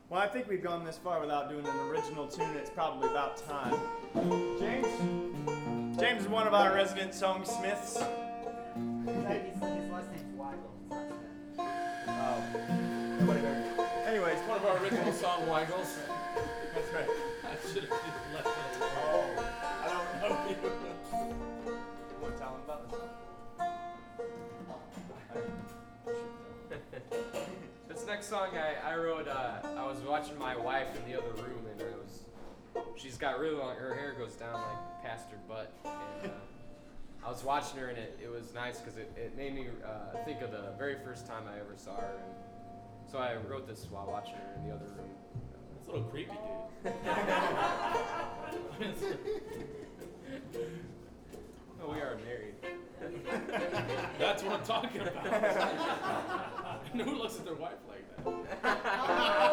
Well, I think we've gone this far without doing an original tune. It's probably about time. James is one of our resident songsmiths. His last name's Weigel. It's not Smith. Oh. Whatever. Anyways, One of our original song Weigels. that's right. I should have just left it alone. Oh, I don't know you. Want to tell him about this song? This next song I wrote, I was watching my wife in the other room, and she's got really long, her hair goes down like past her butt, and I was watching her, and it was nice because it made me think of the very first time I ever saw her, and so I wrote this while watching her in the other room. It's a little creepy, dude. Oh, we are married. That's what I'm talking about. And who looks at their wife like that?